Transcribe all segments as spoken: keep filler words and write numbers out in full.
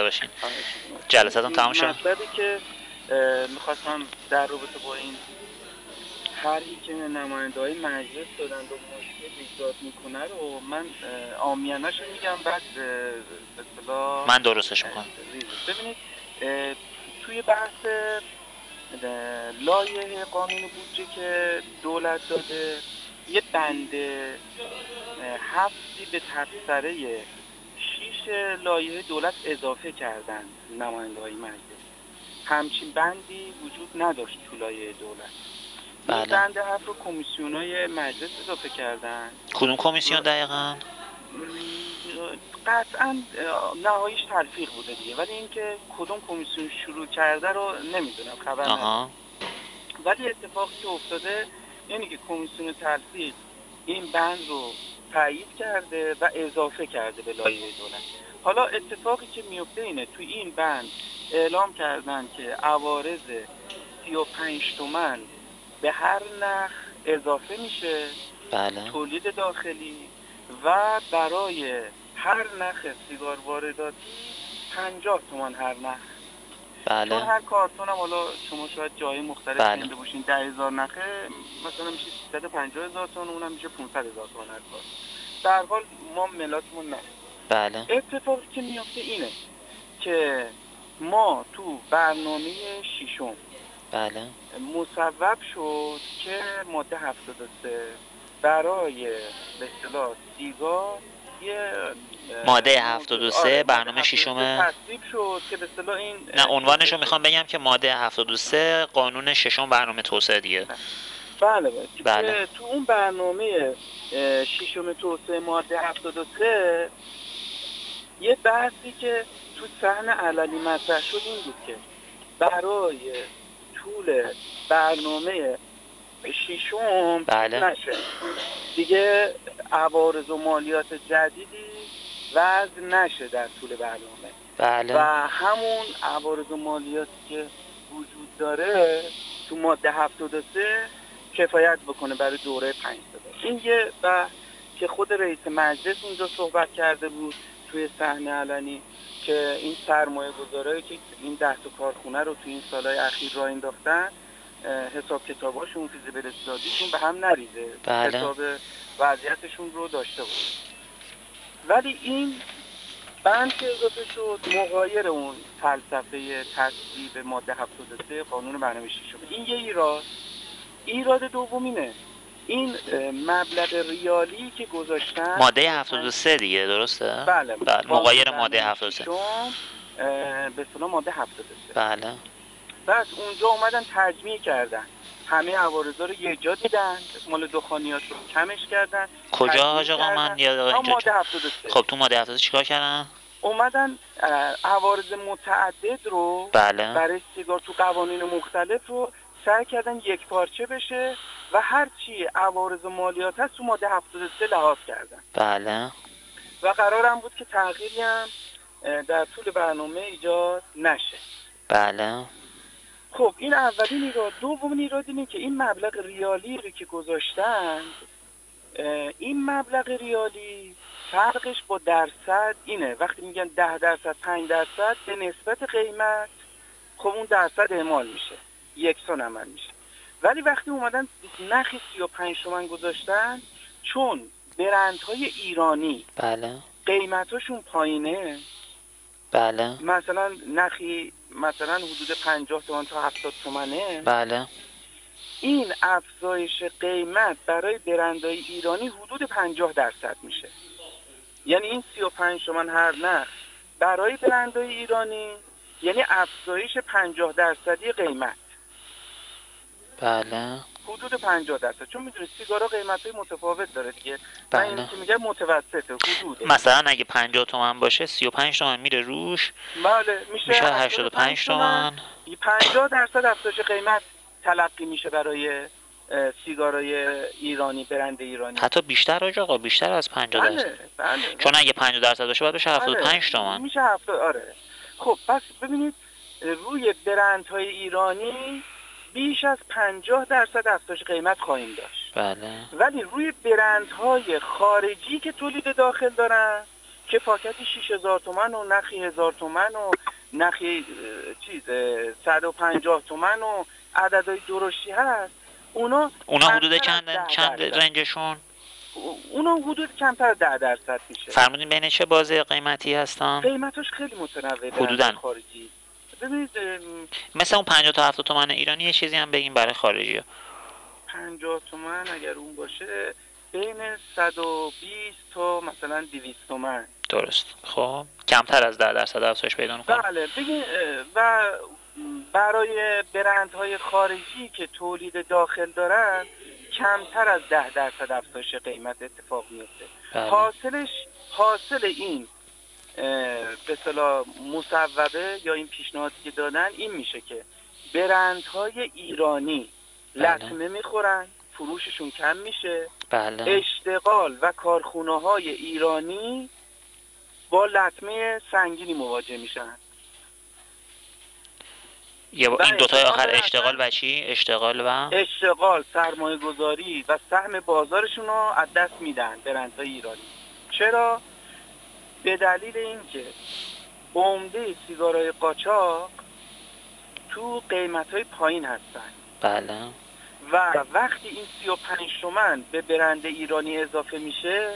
باشین. جلساتون تمام شد. مطلبی که میخواستم در رابطه با این طرحی که نماینده‌های مجلس دادن و مشکل ایجاد میکنه رو من عامیانه‌اش میگم، بعد به اصطلاح من درستش میکنم. ببینید توی بحث لایحه قانون بودجه که دولت داده یه بند هفتی به تبصره شیش لایحه دولت اضافه کردن نماینده‌های مجلس. همچین بندی وجود نداشت تو لایحه دولت. بله. این بند هفت رو کمیسیون‌های مجلس اضافه کردن. کدوم کمیسیون دقیقاً؟ قطعا نهاییش تلفیق بوده دیگه، ولی اینکه کدوم کمیسیون شروع کرده رو نمیدونم، خبر ندارم. ولی اتفاقی که افتاده یعنی که کمیسیون تلفیق این بند رو تایید کرده و اضافه کرده به لایحه دولت. حالا اتفاقی که میفته اینه توی این بند اعلام کردن که عوارض سی و پنج تومن به هر نرخ اضافه میشه. بله. تولید داخلی و برای هر نرخ سیگار وارداتی پنجاه تومان هر نرخ. بله. چون هر کارتون هم حالا شما شاید جای مختلف بله. شنیده باشین ده هزار نرخه مثلا میشه سیصد و پنجاه هزار تومان، اونم میشه پانصد هزار تومان هر کارت. در حال ما ملاتمون نه. بله. اتفاقی که میفته اینه که ما تو برنامه ششم بله مصوب شد که ماده هفتاد و سه برای به اصطلاح سیگار یه ماده هفتاد و سه آره برنامه ششم تصویب شد که به اصطلاح این نه عنوانش رو میخوام بگم که ماده هفتاد و سه قانون ششم برنامه توسعه دیگه. بله بله, بله. تو اون برنامه ششم توسعه ماده هفتاد و سه یه بحثی که تو صحن علنی مطرح شد این بود که برای طول برنامه ششم بله. نشه دیگه عوارض و مالیات جدیدی وضع نشه در طول برنامه. بله. و همون عوارض و مالیاتی که وجود داره تو ماده هفتاد و سه کفایت بکنه برای دوره پنج سال. این یه بحث که خود رئیس مجلس اونجا صحبت کرده بود توی صحنه علنی که این سرمایه گذارایی که این ده تا کارخونه رو توی این سالهای اخیر راه انداختن حساب کتاباشون فیزیبیلیتیشون به هم نریزه. بله. حساب وضعیتشون رو داشته باشه. ولی این بند که اضافه شد مغایر اون فلسفه تصویب ماده هفتاد و سه قانون برنامه ششم. این یه ایراد. ایراد دوم اینه این مبلغ ریالی که گذاشتن ماده هفتاد و سه دیگه درسته؟ بله, بله. مغایر ماده هفتاد و سه به اصطلاح ماده هفتاد و سه. بله. بعد اونجا اومدن تجمیع کردن همه عوارضا رو یه جا دیدن، مال دخانیات رو کمش کردن. کجا حاج آقا من یاد اینجا ماده هفتاد و سه. خب تو ماده هفتاد و سه چیکار کردن؟ اومدن عوارض متعدد رو بله. برای سیگار تو قوانین مختلف رو سعی کردن یک پارچه بشه و هر چی عوارض و مالیات هست تو ماده هفتاد و سه لحاظ کردن. بله. و قرارم بود که تغییری هم در طول برنامه ایجاد نشه. بله. خب این اولین ایراد. دومین ایراد اینه که این مبلغ ریالی رو که گذاشتن، این مبلغ ریالی فرقش با درصد اینه وقتی میگن ده درصد پنج درصد به نسبت قیمت، خب اون درصد اعمال میشه یکسان عمل میشه. ولی وقتی اومدن نرخ سی و پنج تومن گذاشتن چون برندهای ایرانی بله قیمتاشون پایینه، بله مثلا نرخی مثلا حدود پنجاه تومن تا هفتاد تومنه، بله این افزایش قیمت برای برندهای ایرانی حدود پنجاه درصد میشه. یعنی این سی و پنج تومن هر نرخ برای برندهای ایرانی یعنی افزایش پنجاه درصدی قیمت. بله حدود پنجاه درصد. چون میدونید سیگارا قیمتای متفاوت داره دیگه. بله. من این که میگم متوسطه حدود. مثلا اگه پنجاه تومن باشه سی و پنج تومن میره روش. بله میشه, میشه هشتاد و پنج تومن. پنجاه درصد افزایش قیمت تلقی میشه برای سیگارای ایرانی، برند ایرانی. حتی بیشتر آج آقا، بیشتر از پنجاه بله درصد. بله. چون اگه پنجاه درصد باشه باید بشه هفتاد و پنج تومن. میشه هفتاد. آره. خب پس ببینید روی برندهای ایرانی بیش از پنجاه درصد افزایش قیمت خواهیم داشت. بله. ولی روی برندهای خارجی که تولید داخل دارن که پاکتی شش هزار تومن و نخی هزار تومن و نخی چیز صد و پنجاه تومن و عددهای درشتی هست، اونا اونا حدود چند چند رنجشون؟ اونا حدود کمتر ده درصد میشه. فرمودین بین چه بازه قیمتی هستن؟ قیمتش خیلی متنوعه حدوداً خارجی. ببینید مثلا اون پنجاه تا هفتاد تومن ایرانی یه چیزی هم بگیم برای خارجی ها. پنجاه تومن اگر اون باشه بین صد و بیست تا مثلا دویست تومن. درست. خب کمتر از ده درصد افزایش پیدا می‌کنه. بله ببین و برای برندهای خارجی که تولید داخل دارن کمتر از ده درصد افزایش قیمت اتفاق میفته. بله. حاصلش حاصل این به اصطلاح مصوبه یا این پیشنهادی که دادن این میشه که برندهای ایرانی بله. لطمه میخورن، فروششون کم میشه. بله. اشتغال و کارخونه های ایرانی با لطمه سنگینی مواجه میشن. یه با این دوتای آخر اشتغال و چی؟ اشتغال و اشتغال، سرمایه گذاری و سهم بازارشون رو از دست میدن برندهای ایرانی. چرا؟ به دلیل اینکه عمده سیگارهای قاچاق تو قیمت‌های پایین هستن. بله. و وقتی این سی و پنج تومن به برند ایرانی اضافه میشه،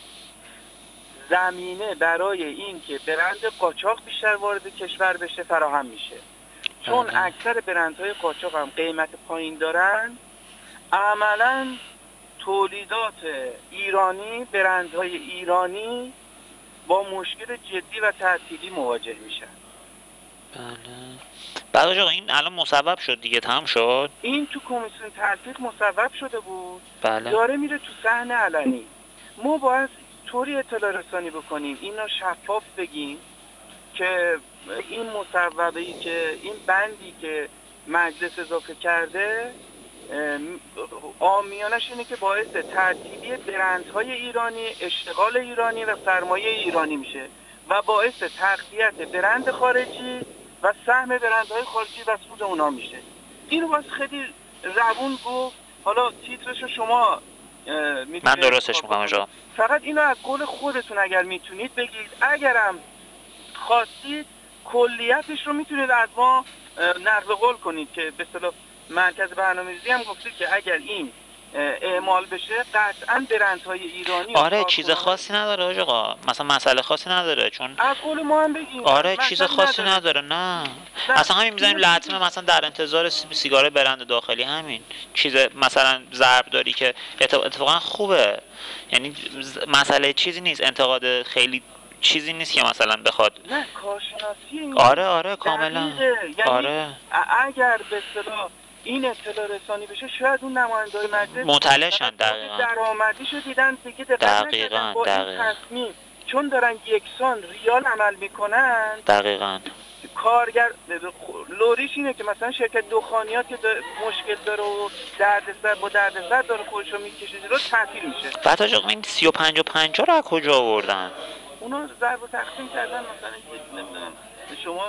زمینه برای این که برند قاچاق بیشتر وارد کشور بشه فراهم میشه. چون بله. اکثر برندهای قاچاق هم قیمت پایین دارن، عملاً تولیدات ایرانی، برندهای ایرانی با مشکل جدی و تعطیلی مواجه میشن. بله. بعد آقا این الان مصوب شد دیگه، تمام شد. این تو کمیسیون تلفیق مصوب شده بود. بله. داره میره تو صحن علنی. ما باید طوری اطلاع رسانی بکنیم، اینا شفاف بگیم که این مصوبه‌ای که این بندی که مجلس اضافه کرده عامیانش اینه که باعث تعطیلی برندهای ایرانی، اشتغال ایرانی و سرمایه ایرانی میشه و باعث تقویت برند خارجی و سهم برندهای خارجی و سود اونا میشه. اینو باید خیلی روون گفت. حالا تیترشو شما من درستش میکنم آقا. فقط اینو از قول خودتون اگر میتونید بگید، اگرم خواستید کلیتش رو میتونید از ما نقل قول کنید که به اصطلاح مرکز برنامه‌ریزی هم گفته که اگر این اعمال بشه قطعاً برندهای ایرانی آره چیز خاصی نداره آقا، مثلا مسئله خاصی نداره، چون از قول ما هم بگیم آره چیز خاصی نداره, نداره. نه. نه اصلا همین میزنیم لطمه مثلا در انتظار سیگار برند داخلی، همین چیز مثلا ضرب داری که اتفاقا خوبه، یعنی مسئله چیزی نیست، انتقاد خیلی چیزی نیست که مثلا بخواد نه کارشناسی این آره آره کاملا یعنی آره اگر به اصطلاح این اطلاع رسانی بشه شاید اون نماینده‌های مجلس مطلعشن دقیقاً درآمدیشو دیدن دیگه دقت دقیقاً با این تصمیم، چون دارن یکسان ریال عمل میکنن. دقیقاً کارگر لوریش اینه که مثلا شرکت دخانیات که مشکل داره و دردسر با دردسر داره خودشو میکشه جلو تعطیل میشه. بعد آقا این سی و پنج و پنجاه رو از کجا آوردن؟ اونا ضرب و تقسیم کردن، مثلا نمیدونم شما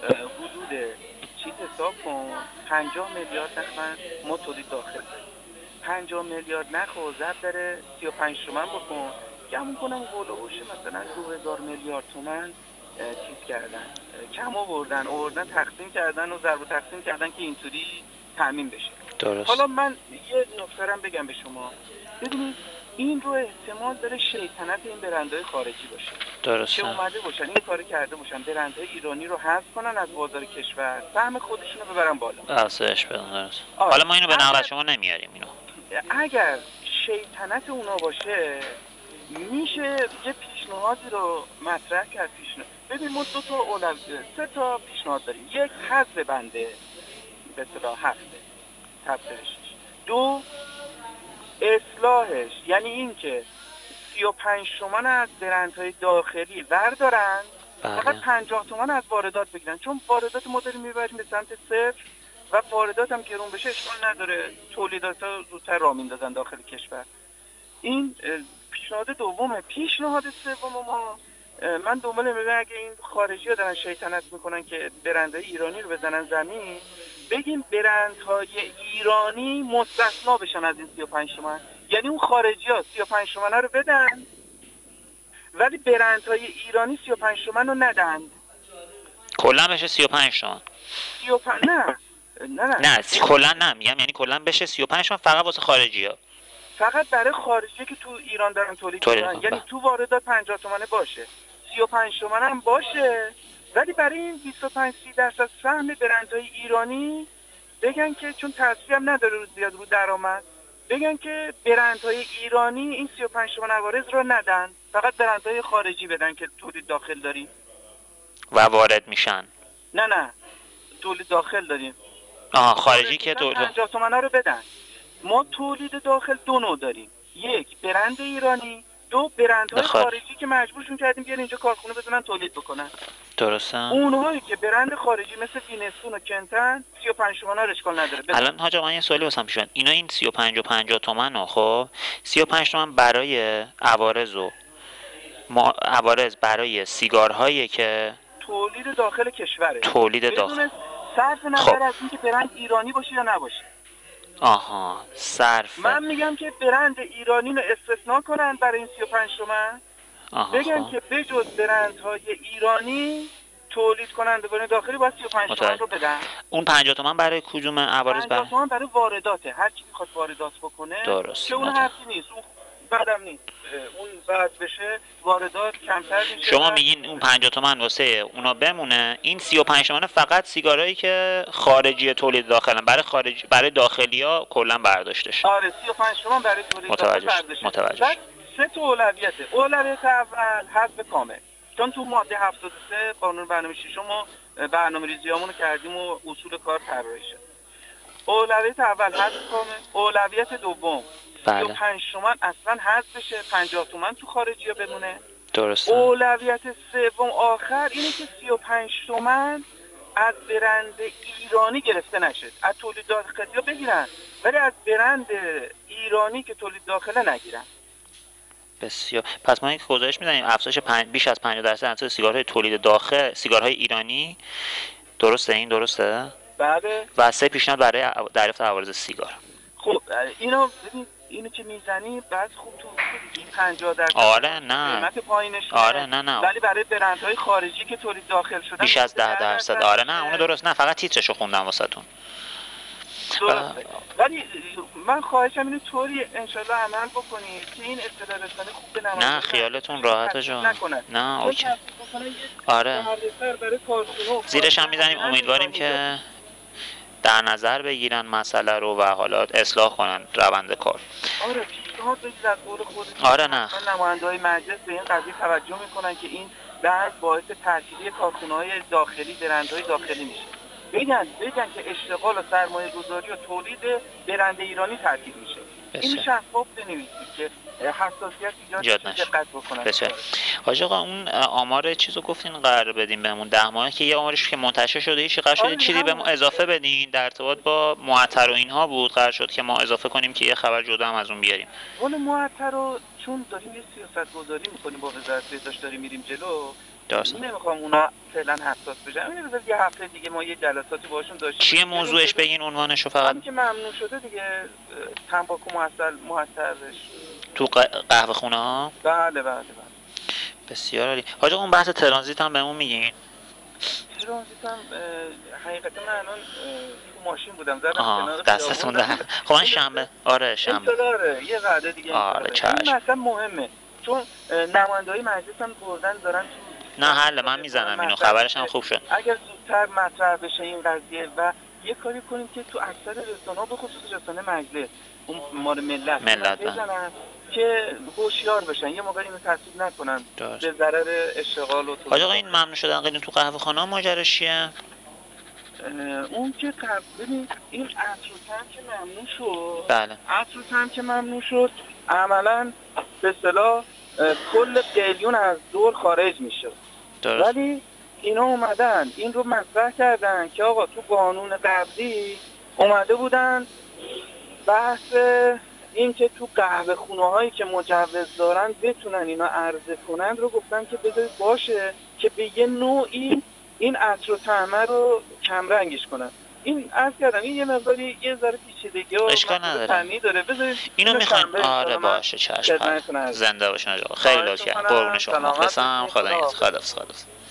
حدود چیز حساب کن پنجاه میلیارد نخ ما تولید داخل داریم، پنجاه میلیارد نخ و ضرب داره سی و پنج تومن بکن، گمون کنم هولوش مثلا دو هزار میلیارد تومن چیز کردن، کم آوردن آوردن تقسیم کردن و ضرب و تقسیم کردن که اینطوری تامین بشه. درست. حالا من یه نکته هم بگم به شما، ببینید این رو احتمال داره شیطنت این برندهای خارجی باشه. درسته. که اومده باشن این کاری کرده باشن برندهای ایرانی رو حذف کنن از بازار کشور، سهم خودشون رو ببرن بالا. افزایش بدن. درست. حالا ما اینو به نقل شما نمیاریم اینو. اگر شیطنت اونا باشه میشه یه پیشنهادی رو مطرح کرد. پیشنهاد ببین ما دو تا اولویت سه تا پیشنهاد داریم. یک حذف بنده به اصطلاح هفته تبصرهش. دو اصلاحش، یعنی این که سی و پنج تومن از برندهای داخلی بردارن، فقط پنجاه تومن از واردات بگیرن، چون واردات ما داریم میبریم به سمت صفر و واردات هم گرون بشه اشکال نداره، تولیدات ها زودتر راه میندازن داخل کشور. این پیشنهاد دومه. پیشنهاد سوم ما من دنبال میگم اگه این خارجی ها دارن شیطنت میکنن که برندهای ایرانی رو بزنن زمین، بگیم برندهای ایرانی مستثنا بشن از این سی و پنج تومن، یعنی اون خارجی ها سی و پنج تومن رو بدن ولی برندهای ایرانی سی و پنج تومن رو ندند. کلا بشه سی و پنج تومن. سی و پنج نه نه نه نه کلا نه میگم، یعنی کلا بشه سی و پنج تومن فقط واسه خارجی‌ها. فقط برای خارجی که تو ایران دارن تولید می‌کنن، یعنی تو واردات پنجاه تومنه باشه، سی و پنج تومن هم باشه، ولی برای این بیست و پنج سی درصد سهم برندهای ایرانی بگن که چون تصفیه هم نداره رو زیاد رو درآمد، بگن که برندهای ایرانی این سی و پنج تومن عوارض رو ندن، فقط برندهای خارجی بدن که تولید داخل داریم و وارد میشن. نه نه تولید داخل داریم. آها خارجی که تو پنجاه تومن رو بدن. ما تولید داخل دو نوع داریم، یک برند ایرانی، دو برندهای خارجی که مجبورشون کردیم بیان اینجا کارخونه بزنن تولید بکنن. درسته. اونهایی که برند خارجی مثل وینستون و کنتن سی و پنج تومن رو اشکال نداره. الان حاج آقا من یه سوالی واسم پیش اومد، اینا این سی و پنج و پنجاه تومن رو خب سی و پنج تومن برای عوارض و ما عوارض برای سیگارهایی که تولید داخل کشوره، تولید داخل صرف نظر خب. از اینکه برند ایرانی باشه یا نباشه. آها صرف. من میگم که برند ایرانی رو استثناء کنن برای این سی و پنج تومن، بگن خب. که بجز برندهای ایرانی تولید کننده برای داخلی باید سی و پنج تومن رو بدن. اون پنجاه تومن برای کدوم عوارض؟ پنجاه تومن برای وارداته، هر کی میخواد واردات بکنه. درست. که اون حرفی نیست، اون بعدم نیست، اون بعد بشه واردات کمتر میشه. شما میگین اون پنجاه تومن واسه اونا بمونه، این سی و پنج تومن فقط سیگارایی که خارجی تولید داخلن، برای خارجی برای داخلی‌ها کلاً برداشته شه. آره سی و پنج تومن برای تولید داخل برداشته. متوجه. سه تا اولویته. اولویت اول حذف کامل. چون تو ماده هفتاد و سه قانون برنامه ششم ما برنامه‌ریزیامونو کردیم و اصول کار طراحی شد. اولویت اول حذف کامل، اولویت دوم بله. سی و پنج تومن اصلا حذف بشه، پنجاه تومن تو خارجی‌ها بمونه. درسته. اولویت سوم آخر اینه که سی و پنج تومن از برند ایرانی گرفته نشه، از تولید داخلی‌ها بگیرن ولی از برند ایرانی که تولید داخله نگیرن. بسیار. پس ما یک گزارش می‌دیم افزایش پنج... بیش از پنجاه درصد انتخاب سیگارهای تولید داخل، سیگارهای ایرانی. درسته این درسته؟ بله. و سه پیشنهاد برای دریافت عوارض سیگار. خب اینو ببین اینو که میزنی بعد خوب تو پنجاه درصد آره نه قیمت پایینش آره نه نه ولی برای برندهای خارجی که تولید داخل شدن بیش از ده درصد. آره نه اون درست، نه فقط تیترشو خوندم واسهتون. درسته. ولی من خواهشم اینه طوری انشالله عمل بکنید که این اطلاع رسانی خوب به نماینده نه خیالتون راحته جان. نه اوکی. آره زیرش هم میزنیم، امیدواریم که در نظر بگیرن مسئله رو و حالا اصلاح کنن روند کار. آره پیشنهاد بدید از قول خودتون. آره نه نماینده‌های مجلس به این قضیه توجه میکنن که این بعد باعث تعطیلی کارخونه‌های داخلی، برندهای داخلی میشه. بگن بگن که اشتغال و سرمایه گذاری و تولید برند ایرانی تعطیل میشه. این شفاف بنویسید که حساسیت ایجاد نشه، دقت بکنن. بسیار. حاج آقا اون آمار چیزو گفتین قرار بدیم بهمون ده ماه که یه آمارش که منتشر شده هیچ قرار شده چیزی بهمون اضافه بدین در ارتباط با معطر و اینها بود، قرار شد که ما اضافه کنیم که یه خبر جدا هم از اون بیاریم. اون معطر رو چون داریم یه سیاست گذاری میکنیم با وزارت بهداشت داریم میریم جلو. درست. نمیخوام اونا فعلا حساس بشن. این بذار یه هفته دیگه ما یه جلساتی باشون داشتیم. چیه موضوعش بگین عنوانشو فقط؟ همین که ممنوع شده دیگه تنباکو معطر معطرش تو قهوه خونه ها؟ بله بله بله. بسیار عالی. حاج اون بحث ترانزیت هم بهمون میگین؟ ترانزیت هم حقیقتا من الان تو ماشین بودم زدم کنار دستتون ده. خب من شنبه آره شنبه داره یه وعده دیگه. آره چشم. این مثلا مهمه چون نماینده‌های مجلس هم بردن دارن نه حل من میزنم اینو، خبرش هم خوب شد. اگر زودتر مطرح بشه این قضیه و یه کاری کنیم که تو اکثر رسانه‌ها به خصوص رسانه مجلس اون مال ملت ملت بزنن که هوشیار بشن، یه موقعی اینو تصویب نکنن به ضرر اشتغال و تو. آقا این ممنوع شدن قیدون تو قهوه خانه‌ها ماجراش چیه؟ اون که قبل ببین این عطر که ممنوع شد. بله. عطر که ممنوع شد عملاً به اصطلاح کل قلیون از دور خارج میشه. درست. ولی اینا اومدن این رو مطرح کردن که آقا تو قانون قبلی اومده بودن بحث این که تو قهوه خونه هایی که مجوز دارن بتونن اینا عرضه کنن رو گفتن که بذارید باشه که به یه نوعی این عطر و طعمه رو کم رنگش کنن. این عرض کردم این یه مقداری یه ذره پیچیدگی و اشکال نداره فنی داره. بذارید اینو میخوایم. آره من باشه چشم. خدمتتون عرض زنده باشین آقا. خیلی لطفا. کنم. قربون شما. سلامت مخلصم. باشید. خدا خدا خدا خدا